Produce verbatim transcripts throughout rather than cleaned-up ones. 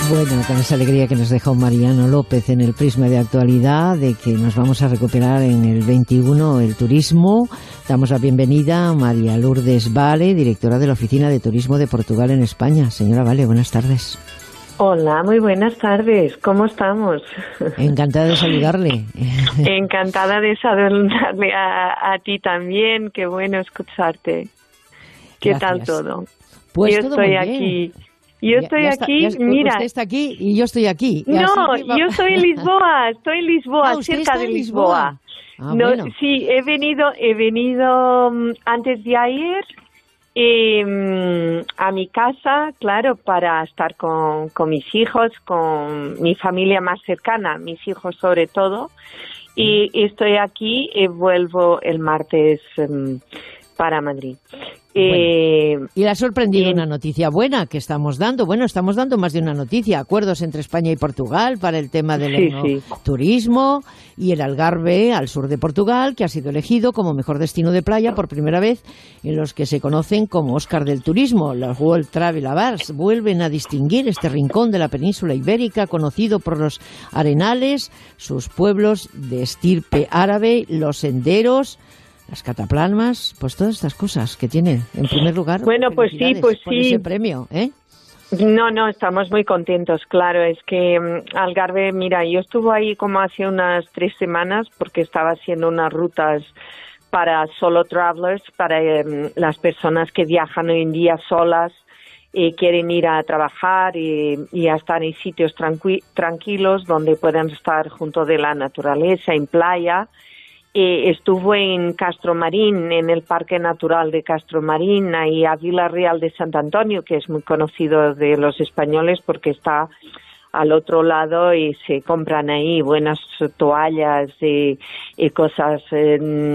Bueno, con esa alegría que nos dejó Mariano López en el Prisma de Actualidad, de que nos vamos a recuperar en el veintiuno el turismo, damos la bienvenida a María Lourdes Vale, directora de la Oficina de Turismo de Portugal en España. Señora Vale, buenas tardes. Hola, muy buenas tardes. ¿Cómo estamos? Encantada de saludarle. Encantada de saludarle a, a ti también. Qué bueno escucharte. ¿Qué Gracias. tal todo? Pues yo todo estoy muy aquí. bien. Yo ya, estoy ya está, aquí, ya, mira. Usted está aquí y yo estoy aquí. No, va... yo estoy en Lisboa, estoy en Lisboa, ah, cerca de Lisboa. Lisboa. Ah, no, bueno. Sí, he venido, he venido um, antes de ayer eh, a mi casa, claro, para estar con, con mis hijos, con mi familia más cercana, mis hijos sobre todo. Y estoy aquí y vuelvo el martes um, para Madrid. Bueno, eh, y le ha sorprendido eh, una noticia buena que estamos dando. Bueno, estamos dando más de una noticia. Acuerdos entre España y Portugal para el tema del sí, sí. turismo y el Algarve, al sur de Portugal, que ha sido elegido como mejor destino de playa por primera vez en los que se conocen como Óscar del Turismo. Los World Travel Awards vuelven a distinguir este rincón de la península ibérica conocido por los arenales, sus pueblos de estirpe árabe, los senderos, las cataplasmas, pues todas estas cosas que tiene. En primer lugar, bueno, pues sí, pues por sí. ese premio, ¿eh? No, no, estamos muy contentos, claro. Es que um, Algarve, mira, yo estuve ahí como hace unas tres semanas porque estaba haciendo unas rutas para solo travelers, para um, las personas que viajan hoy en día solas y quieren ir a trabajar y, y a estar en sitios tranqui- tranquilos donde puedan estar junto de la naturaleza, en playa. Eh, estuvo en Castromarín, en el Parque Natural de Castromarín, ahí a Vila Real de Sant Antonio, que es muy conocido de los españoles porque está al otro lado y se compran ahí buenas toallas y, y cosas eh,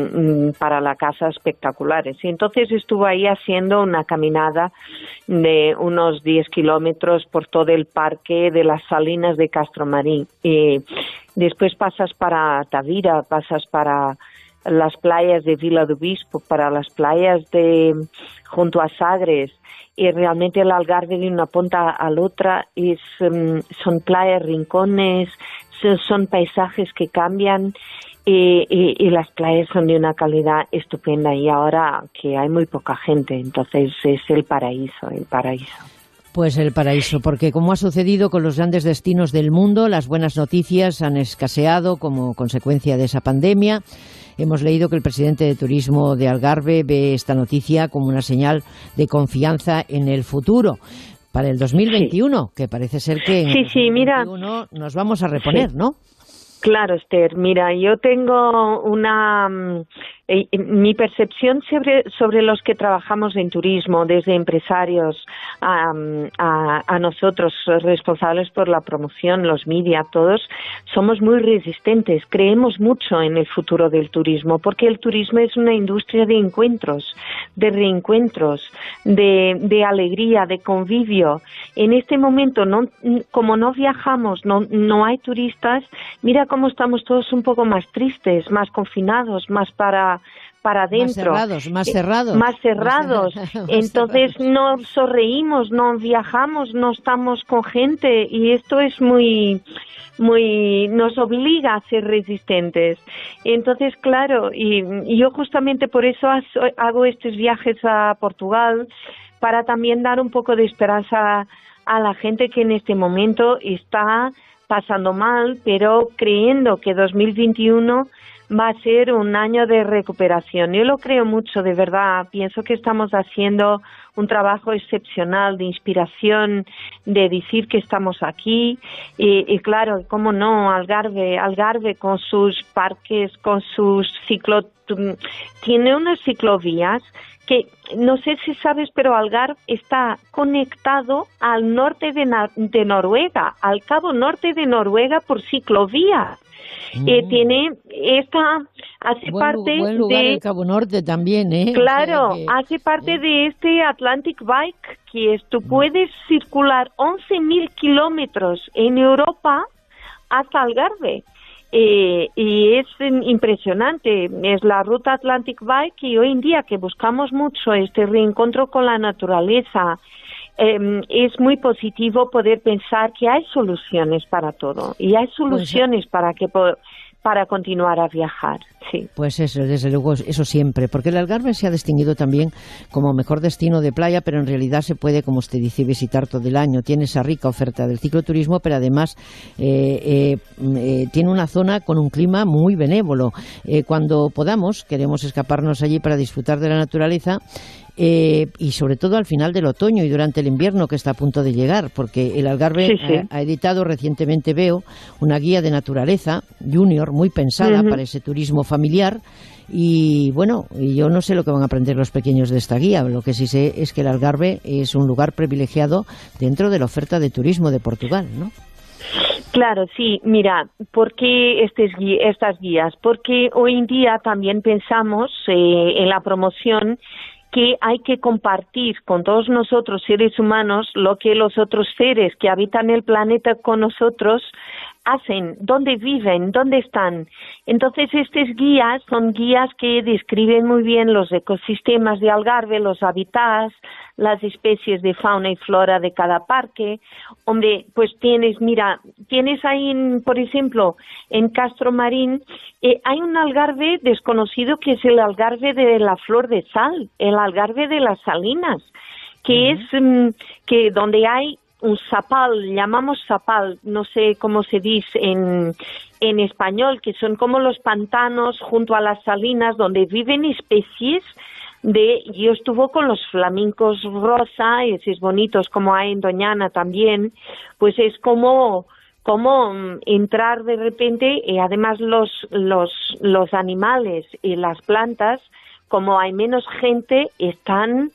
para la casa espectaculares. Y entonces estuvo ahí haciendo una caminada de unos diez kilómetros por todo el parque de las Salinas de Castromarín. Y después pasas para Tavira, pasas para las playas de Vila do Bispo, para las playas de junto a Sagres, y realmente el Algarve de una punta a la otra es, um, son playas, rincones, son, son paisajes que cambian y, y, y las playas son de una calidad estupenda y ahora que hay muy poca gente, entonces es el paraíso, el paraíso. Pues el paraíso, porque como ha sucedido con los grandes destinos del mundo, las buenas noticias han escaseado como consecuencia de esa pandemia. Hemos leído que el presidente de Turismo de Algarve ve esta noticia como una señal de confianza en el futuro para el dos mil veintiuno, sí. Que parece ser que en sí, el sí, dos mil veintiuno mira, nos vamos a reponer, sí. ¿no? Claro, Esther. Mira, yo tengo una... Eh, mi percepción sobre, sobre los que trabajamos en turismo, desde empresarios a, a, a nosotros responsables por la promoción, los media, todos, somos muy resistentes. Creemos mucho en el futuro del turismo, porque el turismo es una industria de encuentros, de reencuentros, de, de alegría, de convivio. En este momento, no, como no viajamos, no, no hay turistas, mira cómo estamos todos un poco más tristes, más confinados, más para para adentro. Más cerrados, más cerrados. Más cerrados. Más cerrados. Entonces no sonreímos, no viajamos, no estamos con gente y esto es muy, muy, nos obliga a ser resistentes. Entonces, claro, y, y yo justamente por eso hago estos viajes a Portugal para también dar un poco de esperanza a la gente que en este momento está pasando mal, pero creyendo que dos mil veintiuno va a ser un año de recuperación. Yo lo creo mucho, de verdad. Pienso que estamos haciendo un trabajo excepcional de inspiración, de decir que estamos aquí. Y, y claro, cómo no, Algarve, Algarve con sus parques, con sus ciclo... Tiene unas ciclovías que, no sé si sabes, pero Algarve está conectado al norte de, de Noruega, al cabo norte de Noruega por ciclovía. Mm. Eh, tiene esta hace buen, parte buen lugar de el Cabo Norte también, ¿eh? Claro, o sea que, hace parte ¿eh? de este Atlantic Bike, que es, tú mm. puedes circular once mil kilómetros en Europa hasta Algarve. Eh, y es impresionante, es la ruta Atlantic Bike y hoy en día que buscamos mucho este reencuentro con la naturaleza, eh, es muy positivo poder pensar que hay soluciones para todo y hay soluciones pues, para que para continuar a viajar. Sí. Pues eso, desde luego, eso siempre, porque el Algarve se ha distinguido también como mejor destino de playa, pero en realidad se puede, como usted dice, visitar todo el año. Tiene esa rica oferta del cicloturismo, pero además eh, eh, eh, tiene una zona con un clima muy benévolo. Eh, cuando podamos, queremos escaparnos allí para disfrutar de la naturaleza. Eh, y sobre todo al final del otoño y durante el invierno que está a punto de llegar, porque el Algarve sí, sí. Ha, ha editado recientemente, veo, una guía de naturaleza junior muy pensada uh-huh. para ese turismo familiar. Y bueno, yo no sé lo que van a aprender los pequeños de esta guía. Lo que sí sé es que el Algarve es un lugar privilegiado dentro de la oferta de turismo de Portugal, ¿no? Claro, sí. Mira, ¿por qué estas guías? Porque hoy en día también pensamos eh, en la promoción que hay que compartir con todos nosotros, seres humanos, lo que los otros seres que habitan el planeta con nosotros hacen, dónde viven, dónde están. Entonces, estas guías son guías que describen muy bien los ecosistemas de Algarve, los hábitats, las especies de fauna y flora de cada parque. Hombre, pues tienes, mira, tienes ahí, en, por ejemplo, en Castro Marín, eh, hay un Algarve desconocido que es el Algarve de la flor de sal, el Algarve de las salinas, que uh-huh. es um, que donde hay un sapal, llamamos sapal, no sé cómo se dice en, en español, que son como los pantanos junto a las salinas donde viven especies de, yo estuve con los flamencos rosa, esos bonitos como hay en Doñana también, pues es como, como entrar de repente, y además los, los, los animales y las plantas, como hay menos gente, están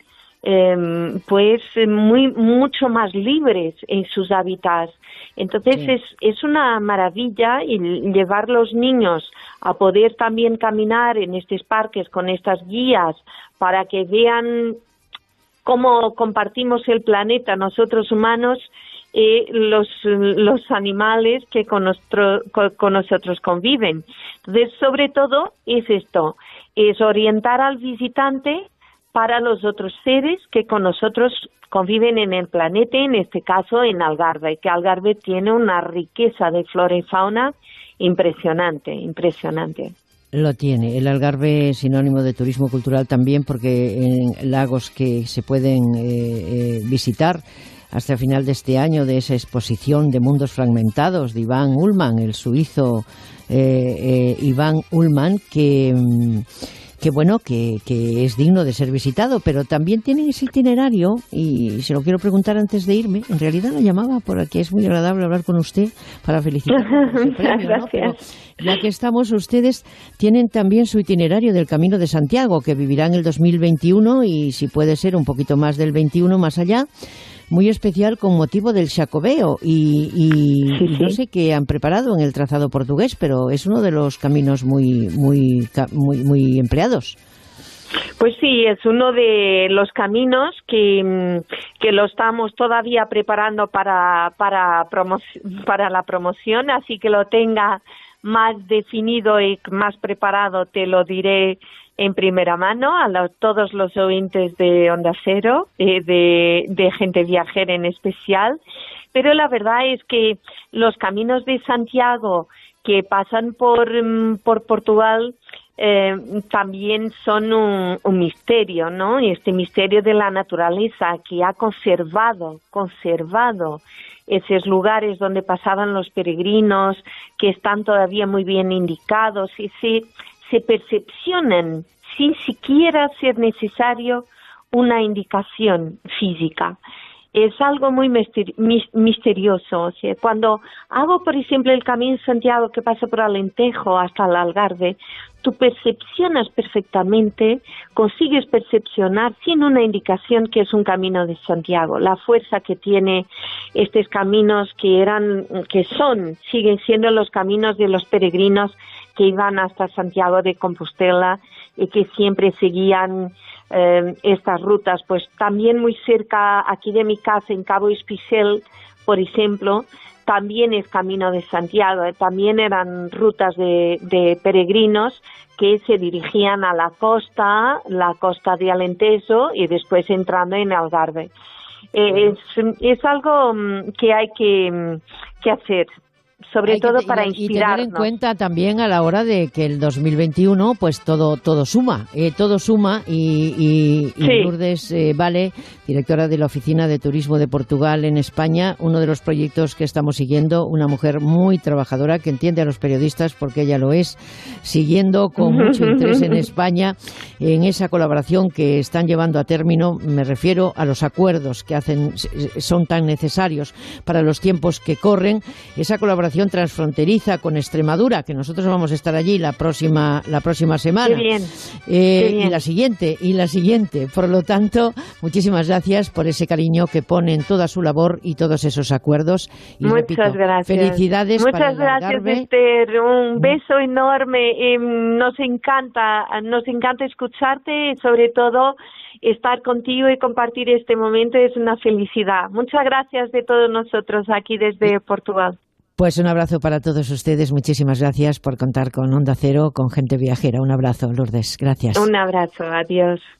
Eh, pues muy mucho más libres en sus hábitats. Entonces sí. es, es una maravilla y llevar los niños a poder también caminar en estos parques con estas guías para que vean cómo compartimos el planeta nosotros humanos y los, los animales que con, nuestro, con, con nosotros conviven. Entonces, sobre todo es esto, es orientar al visitante para los otros seres que con nosotros conviven en el planeta, en este caso en Algarve, que Algarve tiene una riqueza de flora y fauna impresionante, impresionante. Lo tiene. El Algarve es sinónimo de turismo cultural también porque en lagos que se pueden eh, eh, visitar hasta el final de este año, de esa exposición de mundos fragmentados de Iván Ullmann, el suizo eh, eh, Iván Ullmann, que... Mm, que bueno, que, que es digno de ser visitado, pero también tienen ese itinerario, y se lo quiero preguntar antes de irme, en realidad lo llamaba porque es muy agradable hablar con usted para felicitarle por ese premio, ¿no? Pero ya que estamos, ustedes tienen también su itinerario del Camino de Santiago, que vivirá en el dos mil veintiuno y si puede ser un poquito más del veintiuno, más allá, muy especial con motivo del Xacobeo y, y sí, sí. no sé qué han preparado en el trazado portugués, pero es uno de los caminos muy muy muy muy empleados. Pues sí, es uno de los caminos que, que lo estamos todavía preparando para para promo- para la promoción, así que lo tenga más definido y más preparado te lo diré en primera mano a los, todos los oyentes de Onda Cero, eh, de, de Gente Viajera en especial, pero la verdad es que los caminos de Santiago que pasan por, por Portugal eh, también son un, un misterio, ¿no? Y este misterio de la naturaleza que ha conservado, conservado esos lugares donde pasaban los peregrinos, que están todavía muy bien indicados y se, se percepcionan sin siquiera ser necesario una indicación física. Es algo muy misterioso. O sea, cuando hago, por ejemplo, el Camino de Santiago que pasa por Alentejo hasta el Algarve, tú percepcionas perfectamente, consigues percepcionar sin una indicación que es un Camino de Santiago. La fuerza que tiene estos caminos que eran, que son, siguen siendo los caminos de los peregrinos que iban hasta Santiago de Compostela y que siempre seguían eh, estas rutas. Pues también muy cerca aquí de mi casa, en Cabo Espichel, por ejemplo, también es Camino de Santiago, eh, también eran rutas de, de peregrinos que se dirigían a la costa, la costa de Alentejo y después entrando en Algarve. eh, es, es algo que hay que, que hacer. Sobre Hay todo que, para y, inspirarnos. Y tener en cuenta también a la hora de que el dos mil veintiuno, pues todo todo suma, eh, todo suma y, y, y sí. Lourdes eh, Vale, directora de la Oficina de Turismo de Portugal en España, uno de los proyectos que estamos siguiendo, una mujer muy trabajadora que entiende a los periodistas porque ella lo es, siguiendo con mucho interés en España en esa colaboración que están llevando a término. Me refiero a los acuerdos que hacen son tan necesarios para los tiempos que corren, esa colaboración transfronteriza con Extremadura, que nosotros vamos a estar allí la próxima la próxima semana. Qué bien. Eh, Qué bien. Y la siguiente, y la siguiente. Por lo tanto, muchísimas gracias por ese cariño que pone en toda su labor y todos esos acuerdos. Y Muchas repito, gracias. Felicidades Muchas para el gracias, Algarve. Esther. Un beso enorme. Eh, nos encanta, nos encanta escucharte y sobre todo estar contigo y compartir este momento es una felicidad. Muchas gracias de todos nosotros aquí desde Portugal. Pues un abrazo para todos ustedes. Muchísimas gracias por contar con Onda Cero, con Gente Viajera. Un abrazo, Lourdes. Gracias. Un abrazo. Adiós.